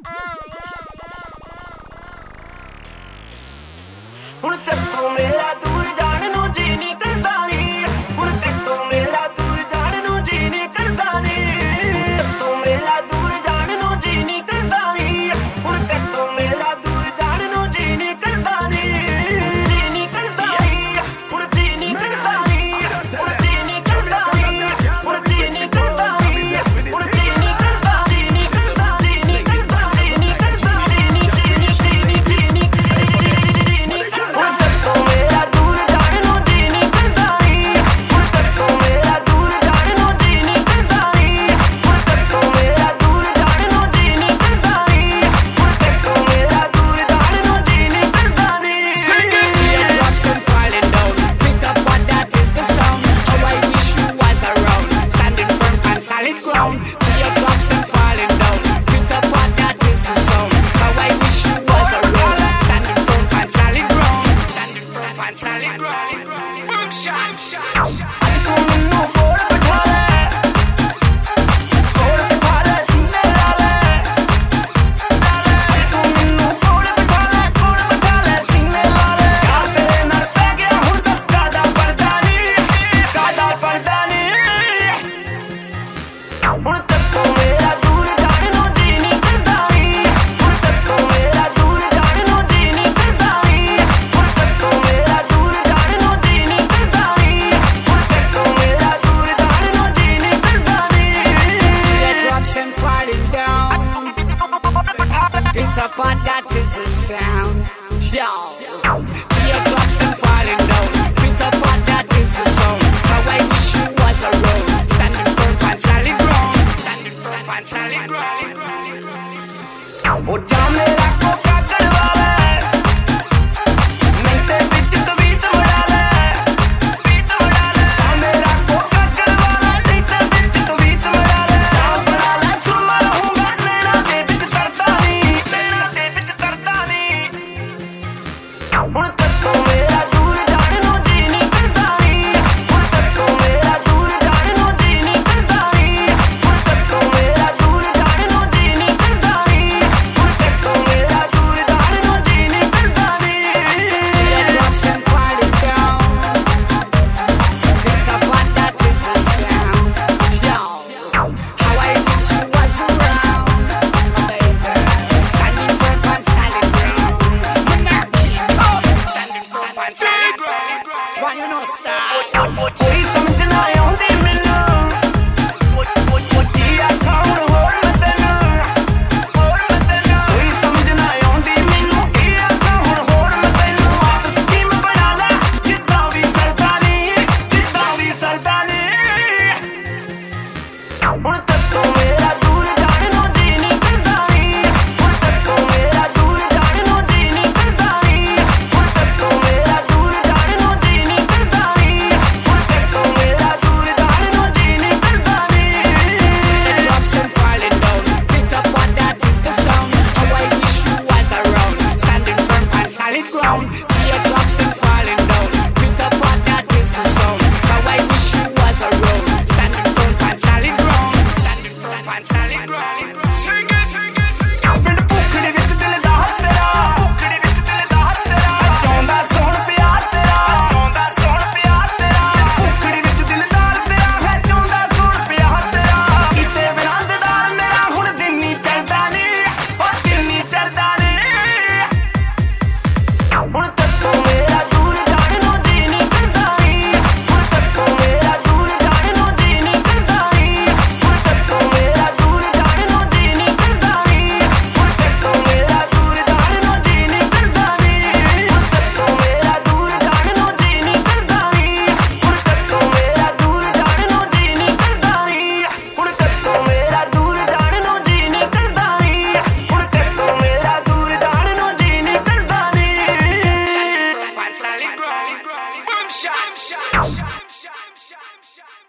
ਹੁਣ ਤੇਤੋਂ ਮੇਰਾ ਦੂਰ ਜਾਣ ਨੂੰ ਜੀ ਨਹੀਂ ਕਰਦਾ ਨੀ ਹੁਣ ਤੇਤੋਂ ਮੇਰਾ ਦੂਰ ਜਾਣ ਨੂੰ ਜੀ ਨਹੀਂ ਕਰਦਾ ਨੀ ਤੇਤੋਂ ਮੇਰਾ ਦੂਰ ਜਾਣ ਨੂੰ ਜੀ ਨਹੀਂ ਕਰਦਾ ਨੀ ਹੁਣ ਤੇਤੋਂ ਮੇਰਾ ਦੂਰ ਜਾਣ ਨੂੰ ਜੀ ਨਹੀਂ ਕਰਦਾ ਨੀ ਜੀ ਨਹੀਂ ਕਰਦਾ ਨੀ ਹੁਣ ਜੀ ਨਹੀਂ ਕਰਦਾ ਨੀ ਹੁਣ ਜੀ ਨਹੀਂ ਕਰਦਾ ਨੀ ਹੁਣ ਜੀ ਨਹੀਂ ਕਰਦਾ ਨੀ ਹੁਣ ਜੀ ਨਹੀਂ ਕਰਦਾ ਜੀ ਨਹੀਂ ਕਰਦਾ ਜੀ ਨਹੀਂ ਕਰਦਾ ਜੀ ਨਹੀਂ ਕਰਦਾ ਜੀ ਨਹੀਂ ਜੀ ਨਹੀਂ ਹੁਣ ਤੇਤੋਂ ਮੇਰਾ ਦੂਰ ਜਾਣ ਨੂੰ ਜੀ ਨਹੀਂ ਕਰਦਾ ਨੀ ਹੁਣ ਤੇਤੋਂ ਮੇਰਾ ਦੂਰ ਜਾਣ ਨੂੰ ਜੀ ਨਹੀਂ ਕਰਦਾ ਨੀ ਹੁਣ ਤੇਤੋਂ ਮੇਰਾ ਦੂਰ ਜਾਣ ਨੂੰ ਜੀ ਨਹੀਂ ਕਰਦਾ ਨੀ ਹੁਣ ਤੇਤੋਂ ਮੇਰਾ ਦੂਰ ਜਾਣ ਨੂੰ ਜੀ ਨਹੀਂ ਕਰਦਾ ਨੀ Teardrops and falling down. Pick up what that is the sound. How I wish you was around. Standing firm on solid ground. Teardrops and falling down. Pick up what that is the sound. How I wish you was around. Standing firm on solid ground. Standing firm on solid ground. Boom shot, shot, shot. ਤੂੰ ਮੈਨੂੰ ਕੋਲ ਬਿਠਾ ਲੈ ਕੋਲ ਬਿਠਾ ਲੈ ਸੀਨੇ ਲਾ ਲੈ ਤੂੰ ਮੈਨੂੰ ਕੋਲ ਬਿਠਾ ਲੈ ਸੀਨੇ ਲਾ ਲੈ ਯਾਰ ਤੇਰੇ ਨਾਲ ਪੈ ਗਿਆ ਹੁਣ ਦੱਸ ਕਾਦਾ ਪਰਦਾ ਨੀ ਹੁਣ ਤੇਤੋਂ ਮੇਰਾ ਦੂਰ ਜਾਣ ਨੂੰ ਜੀ ਨਹੀਂ ਕਰਦਾ ਨੀ ਹੁਣ ਤੇਤੋਂ ਮੇਰਾ ਦੂਰ ਜਾਣ ਨੂੰ ਜੀ ਨਹੀਂ ਕਰਦਾ ਨੀ ਹੁਣ ਤੇਤੋਂ ਮੇਰਾ ਦੂਰ ਜਾਣ ਨੂੰ ਜੀ ਨਹੀਂ ਕਰਦਾ ਨੀ ਹੁਣ ਤੇਤੋਂ ਮੇਰਾ ਦੂਰ ਜਾਣ ਨੂੰ ਜੀ ਨਹੀਂ ਕਰਦਾ ਨੀ Teardrops and falling down. Pick up what that is the sound. Yo. Teardrops and falling down. Pick up what that is the sound. How I wish you was around. Standing firm on solid ground. Standing firm on solid ground. ਉਹ ਜਾ ਮੇਰਾ ਕੋਕਾ ਚੜਵਾ ਲੈ ਨਹੀਂ ਤੇ ਵਿੱਚ ਤਵੀਤ ਵੜਾ ਲੈ ਜਾ ਮੇਰਾ ਕੋਕਾ ਚੜਵਾ ਲੈ ਨਹੀਂ ਤੇ ਵਿੱਚ ਤਵੀਤ ਵੜਾ ਲੈ ਜਾ ਬਣਾ ਲੈ ਸੁਰਮਾ ਰਹੂੰਗਾ ਨੈਣਾ ਦੇ ਵਿੱਚ ਤਰਦਾ ਨੀ ਹੁਣ ਤੇਤੋਂ ਮੇਰਾ ਦੂਰ ਜਾਣ ਨੂੰ ਜੀ ਨਹੀਂ ਕਰਦਾ ਨੀ ਹੁਣ ਤੇਤੋਂ ਮੇਰਾ ਦੂਰ ਜਾਣ ਨੂੰ ਜੀ ਨਹੀਂ ਕਰਦਾ ਨੀ ਹੁਣ ਤੇਤੋਂ ਮੇਰਾ ਦੂਰ ਜਾਣ ਨੂੰ ਜੀ ਨਹੀਂ ਕਰਦਾ ਨੀ ਹੁਣ ਤੇਤੋਂ ਮੇਰਾ ਦੂਰ ਜਾਣ ਨੂੰ ਜੀ ਨਹੀਂ ਕਰਦਾ ਨੀ Teardrops and falling down. Pick up what that is the sound. Yo. How I wish you was around. Baby. Standing firm on solid ground. Monarchy. Standing firm on solid ground. Why you no stop? ਕੋਈ ਸਮਝ ਨਾ ਆਉਂਦੀ ਮੈਨੂੰ ਕੀ ਆਖਾਂ ਹੁਣ ਹੋਰ ਮੈਂ ਤੈਨੂੰ ਕੋਈ ਸਮਝ ਨਾ ਆਉਂਦੀ ਮੈਨੂੰ ਕੀ ਆਖਾਂ ਹੁਣ ਹੋਰ ਮੈਂ ਤੈਨੂੰ ਆਪ ਸਕੀਮ ਬਣਾ ਲੈ ਜਿੱਦਾਂ ਵੀ ਸਰਦਾ ਨੀ ਹੁਣ ਤੇਤੋਂ ਮੇਰਾ ਦੂਰ ਜਾਣ ਨੂੰ ਜੀ ਨਹੀਂ ਕਰਦਾ ਨੀ ਹੁਣ ਤੇਤੋਂ ਮੇਰਾ ਦੂਰ ਜਾਣ ਨੂੰ ਜੀ ਨਹੀਂ ਕਰਦਾ ਨੀ ਹੁਣ ਤੇਤੋਂ ਮੇਰਾ ਦੂਰ ਜਾਣ ਨੂੰ ਜੀ ਨਹੀਂ ਕਰਦਾ ਨੀ ਹੁਣ ਤੇਤੋਂ ਮੇਰਾ ਦੂਰ ਜਾਣ ਨੂੰ ਜੀ ਨਹੀਂ ਕਰਦਾ ਨੀ Teardrops and falling down. Pick up what that is the sound. How I wish you was around. Standing firm on solid ground. Teardrops and falling down. Pick up what that is the sound. How I wish you was around. Standing firm on solid ground. Standing firm on solid ground. Sing it, sing it, sing it. ਪਿੰਡ ਭੁੱਖੜੀ ਵਿੱਚ ਦਿਲ ਦਾ ਤੇਰਾ ਚਾਹੁੰਦਾ ਸੋਹਣ ਪਿਆਰ ਤੇਰਾ ਭੁੱਖੜੀ ਵਿੱਚ ਦਿਲਦਾਰ ਤੇਰਾ ਹੈ ਚਾਹੁੰਦਾ ਸੋਹਣ ਪਿਆਰ ਤੇਰਾ ਕਿਤੇ ਬਿਰਾਂਦਦਾਰ ਮੇਰਾ ਹੁਣ ਦਿਨ ਨਹੀਂ ਚੜਦਾ ਨੀ ਹੁਣ ਤੇਤੋਂ ਮੇਰਾ ਦੂਰ ਜਾਣ ਨੂੰ ਜੀ ਨਹੀਂ ਕਰਦਾ ਨੀ ਹੁਣ ਤੇਤੋਂ ਮੇਰਾ ਦੂਰ ਜਾਣ ਨੂੰ ਜੀ ਨਹੀਂ ਕਰਦਾ ਨੀ ਹੁਣ ਤੇਤੋਂ ਮੇਰਾ ਦੂਰ ਜਾਣ ਨੂੰ ਜੀ ਨਹੀਂ ਕਰਦਾ ਨੀ ਹੁਣ ਤੇਤੋਂ ਮੇਰਾ ਦੂਰ ਜਾਣ ਨੂੰ ਜੀ ਨਹੀਂ ਕਰਦਾ ਨੀ ਹੁਣ ਤੇਤੋਂ ਮੇਰਾ ਦੂਰ ਜਾਣ ਨੂੰ ਜੀ ਨਹੀਂ ਕਰਦਾ ਨੀ ਹੁਣ ਤੇਤੋਂ ਮੇਰਾ ਦੂਰ ਜਾਣ ਨੂੰ ਜੀ ਨਹੀਂ ਕਰਦਾ ਨੀ ਹੁਣ ਤੇਤੋਂ ਮੇਰਾ ਦੂਰ ਜਾਣ ਨੂੰ ਜੀ ਨਹੀਂ ਕਰਦਾ ਨੀ ਹੁਣ ਤੇਤੋਂ ਮੇਰਾ ਦੂਰ ਜਾਣ ਨੂੰ ਜੀ ਨਹੀਂ ਕਰਦਾ ਨੀ On solid ground. Boom shot, shot, shot, shot, shot, shot.